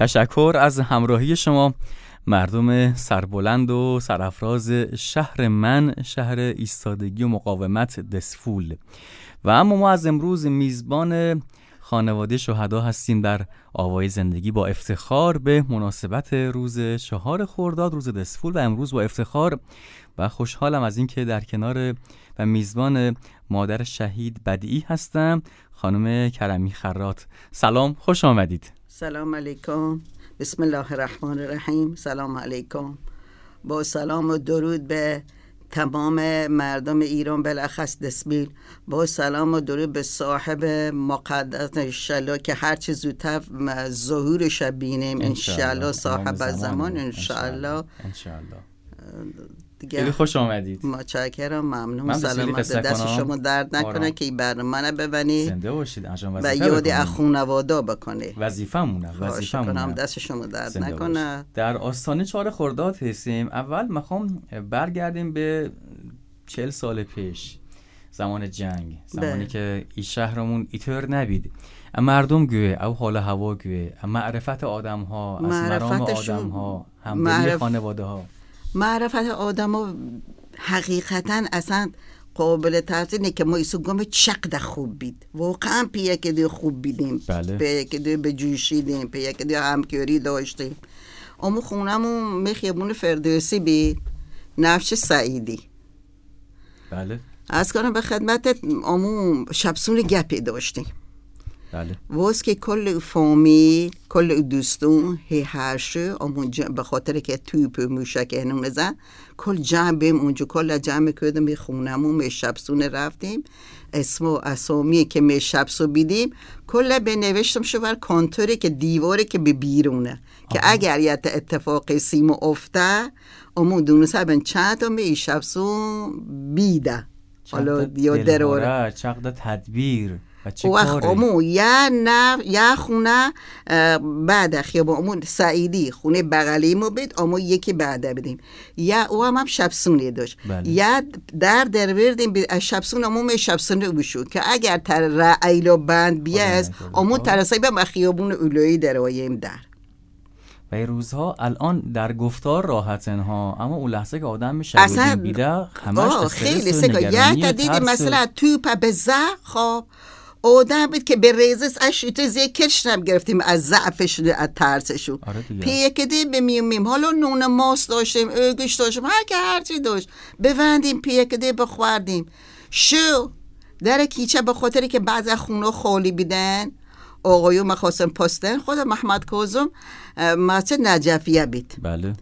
تشکر از همراهی شما مردم سربلند و سرافراز شهر من، شهر ایستادگی و مقاومت دسفول. و اما ما از امروز میزبان خانواده شهدا هستیم در آوای زندگی با افتخار به مناسبت روز 4 خرداد، روز دسفول، و امروز با افتخار و خوشحالم از این که در کنار و میزبان مادر شهید بدیعی هستم، خانم کرمی خراط. سلام، خوش آمدید. سلام علیکم، بسم الله الرحمن الرحیم. سلام علیکم، با سلام و درود به تمام مردم ایران، بالاخص دسبیل. با سلام و درود به صاحب مقدس انشالله که هرچی زودتر ظهورش بینیم انشالله، صاحب زمان انشالله. خیلی خوش آمدید. متشکرم، ممنون. سلامت، دست شما درد نکنه که این برنامه رو ببینی، زنده باشید و یاد اخونوادا بکنه. وظیفمونه. دست شما درد نکنه. در آستانه 4 خرداد هستیم. اول میخوام برگردیم به 40 سال پیش، زمان جنگ، زمانی که این شهرمون ایتر نبید، مردم گوه او حال هوا گوه، معرفت آدم ها از مرام آدم ها، همدلی خانواده ها، معرفت آدم ها حقیقتا اصلا قابل تفسیر که ما ایسو گم چقدر خوب بید، واقعا پیه که دی خوب بیدیم. بله. پیه که دی بجوشیدیم، پیه که دی همکاری داشتیم. امو خونمون میخیبون فردوسی بید، نفش سعیدی. بله. از کنم به خدمتت، امو شبسون گپی داشتیم. بله. واس که کل فامیل، کل دوستون هر شو به خاطر که توپ موشک هنون نزن، کل جمع بیم اونجا، کل جمع کردم به خونمون می شبسون رفتیم، اسم و اسامی که می شبسو بیدیم کل به نوشتم شو بر کانتوری که دیواره که به بیرونه که اگر یه اتفاقی سیمو افته امون دونسه بین چند تا می شبسون بیده، حالا یا دراره چقدر تدبیر و امو یا خونه بعد خیابون امون سعیدی خونه بغلیمو بید، امو یکی بعده بدیم، یا او هم شبسونی داشت. بله. یا در بردیم شبسون امو شبسونی بشو که اگر تر رعیلو بند بیاز امو ترسایی به خیابون اولویی در آیم در. و این روزها الان در گفتار راحتن ها، اما اون لحظه که آدم میشه بیده همش خیلی سکا. یا تا دیدی مثلا توپ به خواب آدم بود که به ریزش اشیت زیکرش نم گرفتیم از ضعفش از ترسشون. پیه که دی بمیم حالا نون ماست داشتیم، اوگش داشتیم، هرچی داشت بوندیم پیه که دی بخوردیم. شو در کیچه به خاطری که بعض خونه خالی بیدن، آقایون مخواستن پستن، خود محمد کاظم مسجد نجفیه بید. بله.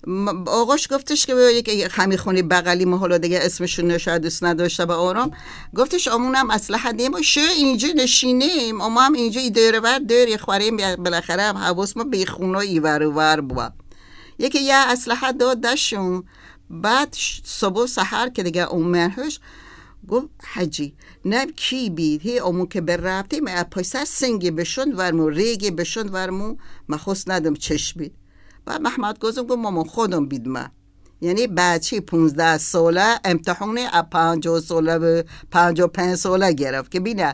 آقاش گفتش که یک همی خونی بغلی ما حالا دیگه اسمشون نشاید دوست نداشته به آرام، گفتش امونم اسلحه دیم شو اینجا نشینیم، اما هم اینجا دور ور دور خوریم، بالاخره هم حواس ما به خونه ایور و ور بود. یکی یه اسلحه داد دشون. بعد صبح سحر که دیگه اومنهش گفت حجی نب کی بید هی امو که بر رفتیم پایسر سنگی بشند ورمو ریگی بشند ورمو مخوص ندم چش بید. بعد محمد کاظم گفت مامان خودم بید من، یعنی بچه 15 ساله امتحان 50 ساله به 55 ساله گرفت که بینه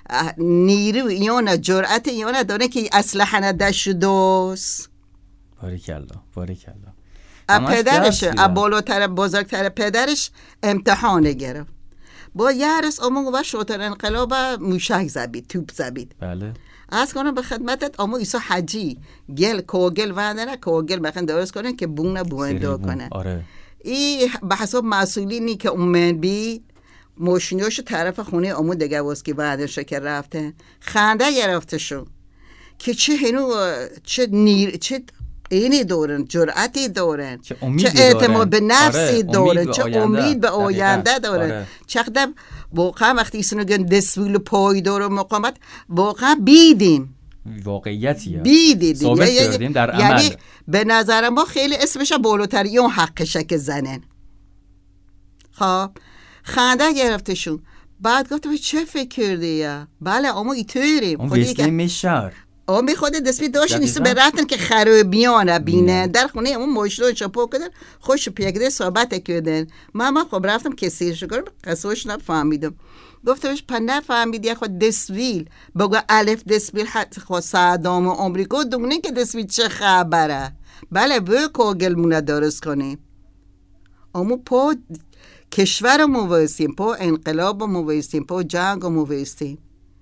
نیرو یا نه جرأت یا نه داره که اسلحه نداشت دوست. باریکالله. پدرش بالاتر بزرگتر پدرش امتحان گرفت. با یارس امو و شوتر انقلاب موشک زبید، توپ زبید. بله. از کنم به خدمتت امو ایسا حجی گل کوگل وندنه کوگل بخن درست کنن که بونه بوندو کنن. آره. ای به حساب مسئولینی که اومن بید موشنیاشو طرف خونه امو دیگه واس که بعدش که رفتن خنده گرفتشون که چه هنو چه اینی دارن، جرأتی دارن، چه اعتماد به نفسی دارن، چه امید به آینده دارن. چقدر واقعا وقتی ایسونو گن دسویل پایدار و مقاومت واقعا بیدیم، واقعیتیه بیدیم، ثابت کردیم در عمل. یعنی به نظر ما خیلی اسمش بالاتر اون حقشه که زنن. خب خنده گرفتشون. بعد گفتم چه فکر کردی یا؟ بله اما ایتوریم اون ویسته میشار آمی خود دستی داشت نیست به رفتن که خرابیان بینن در خونه اون ماشین چپو کردن خوش پیگده صحبت کردن. من خب رفتم کسیرش کردم قصهش نفهمیدم. گفتمش پا نفهمیدی خود دسویل بگو الف دسویل حتی خود صدام آمریکا دونه که دسویل چه خبره. بله به کوگلمونه درست کنیم. اما پا کشور رو مویستیم، پا انقلاب رو مویستیم، پا جنگ رو مویستیم.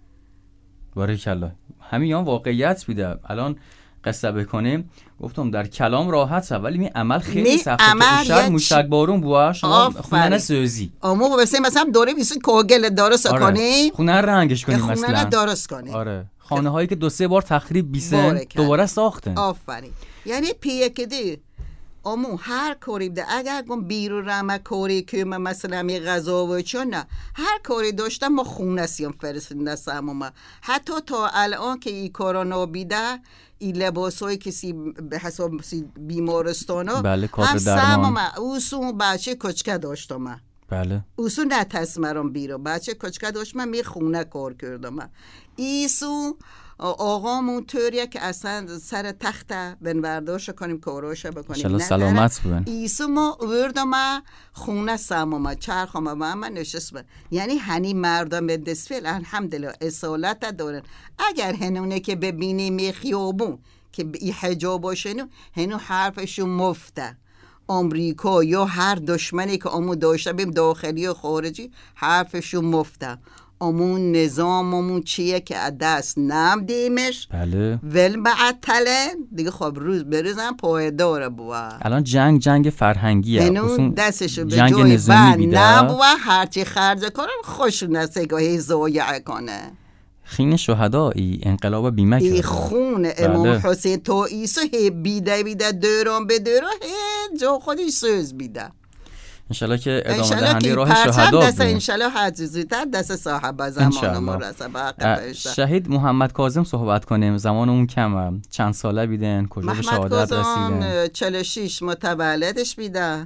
باریکالله. همین واقعیت بیده. الان قصه بکنیم گفتم در کلام راحته ولی می عمل خیلی سخته. که موشک بارون بوا شما خونه سوزی اما مثلا دوره بیسون کوگل درست کنی، خونه رنگش کنی، مثلا خونه درست کنی. آره خانه هایی که 2-3 بار تخریب بیسن دوباره ساختن. آفرین. یعنی پیه کدی امو هر کاری بده اگر گم بیرو رمه کاری که مثلا می غذا و چون نه هر کاری داشتم ما خونه سیم فرستنده سمومه. حتی تا الان که این کرونا بیده این لباس های کسی به حساب بیمارستان ها بله کادر درمان اوسون بچه کچکه داشتم. بله اوسون نه تصمرم بیرو بچه کچکه داشتم می خونه کار کردم. ایسو آقامون طوریه که اصلا سر تخته بنورداش کنیم کاراش بکنیم. انشالله سلامت بودن. ایسو ما وردم خونه سامم چرخم و من نشست. یعنی هنی مردم به دستفیل الحمدلله اصالت دارن. اگر هنونه که ببینیم یه خیابون که ای حجاب باشنو هنو حرفشون مفته. آمریکا یا هر دشمنی که امو داشته بیم داخلی و خارجی حرفشون مفته. امون نظاممون چیه که دست نمیدیمش. بله ول معطله دیگه. خب روز به روز هم پایداره بوا. الان جنگ فرهنگیه. اینو دستشو به جنگ جای نظامی بیده نبوا هرچی خرج کنم خوشون نسته که زایعه کنه. خین شهدایی انقلاب بیمه کرده. خون امام حسین تا ایسو بیده دوران به دوران جا خودش سوز بیده. انشالله که ادامه دهنده راه شهدا دست انشالله حجزیتر دست صاحب زمانمون رسه. شهید محمد کاظم صحبت کنیم. زمانمون کمه. چند ساله بیدن؟ کجا به شهادت رسیدن؟ 46 متولدش بیده.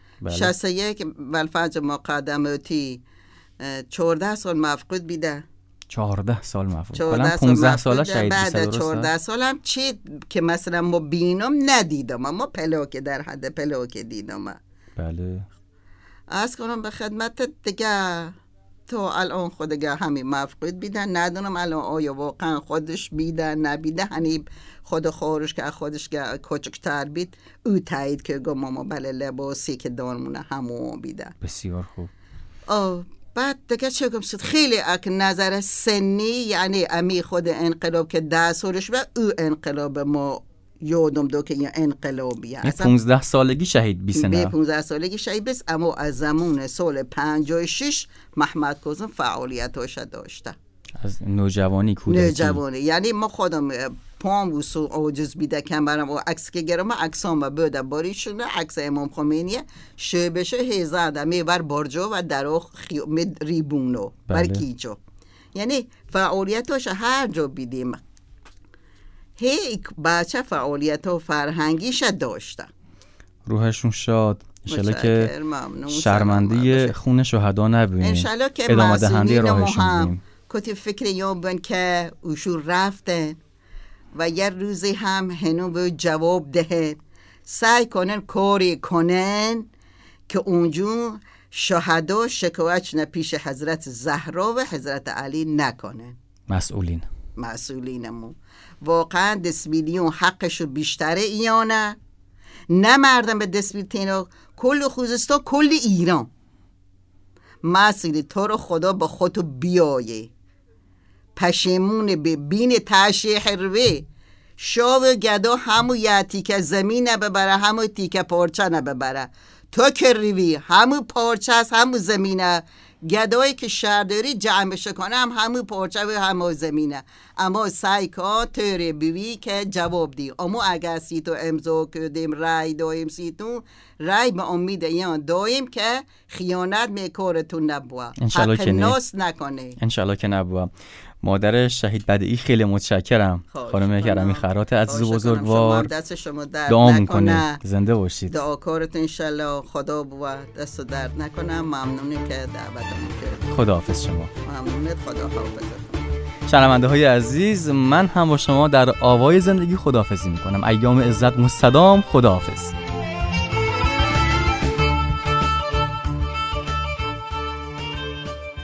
61 بالفجر مقدماتی 14 سال مفقود بیده. 14 سال مفقود. حالا 15 ساله شهید بیسته. بعد 14 سالم چی که مثلا ما بینم ندیدم. ما پلاک در حد پلاک دیدم. بله از کنم به خدمت دیگه تا الان خود دیگه همین مفقود بیدن. ندونم الان آیا واقعا خودش بیده نبیده. هنی خود خارش که خودش کوچکتر بید او تایید که گم ما بله لباسی که دارمونه همون بیده. بسیار خوب. بعد دیگه چه گم شد خیلی اک نظر سنی یعنی امی خود انقلاب که 10 سالش به او انقلاب ما یادم دو که یه انقلابیه. 15 سالگی شهید بیسته. به 15 سالگی شهید بیست. اما از زمان سال 56 محمد کاظم فعالیتاش داشته. از نوجوانی کودکی. نوجوانی یعنی ما خودم پام و سو عاجز بیده کمرم و عکس که گرم عکسام و بوده باریشونه عکس امام خمینیه شه بشه هزاده میبر بارجا و درو ریبونو بر کیچو. یعنی فعالیتاش هر جا بیدیم. هی بچه فعالیت و فرهنگیش داشته. روحشون شاد. انشالله که شرمنده خون شهدا نبینیم. انشالله که ادامه دهنده راهشون بینیم. کتی فکر یام بین که اوشون رفتن و یه روزی هم هنو به جواب دهن. سعی کنن کاری کنن که اونجون شهدا شکایت پیش حضرت زهرا و حضرت علی نکنن. مسئولینمون واقعا دسمیلیون حقشو بیشتره ایانه. نه مردم به دسمیل تینا کل خوزستان کل ایران مسئولی تو رو خدا با خودتو بیایه پشیمون ببین تشیح روی شاو گدا همو یه تیکه زمین ببره همو تیکه پارچه نببره. تو که روی همو پارچه هست همو زمینه. گدایی که شهرداری جمعش کنه همو پارچه و همو زمینه. اما سعی کن طوری بیوی که جواب دی. اما اگر سیتو امضا کردیم رای دایم سیتو رای به امید ایان دایم که خیانت میکارتون نبوه. حق ناس نکنه. انشالله که نبوه. مادر شهید بدیعی خیلی متشکرم. خانم کرمی خرات عزیز و بزرگوار دعا میکنه زنده باشید. دعا کارت انشالله خدا بوه دست درد نکنم. ممنونی که دعوتمون کردید. خداحافظ شما. ممنونت. خدا حافظتون. شنونده های عزیز من هم با شما در آوای زندگی خداحافظی میکنم. ایام عزت مستدام. خداحافظ.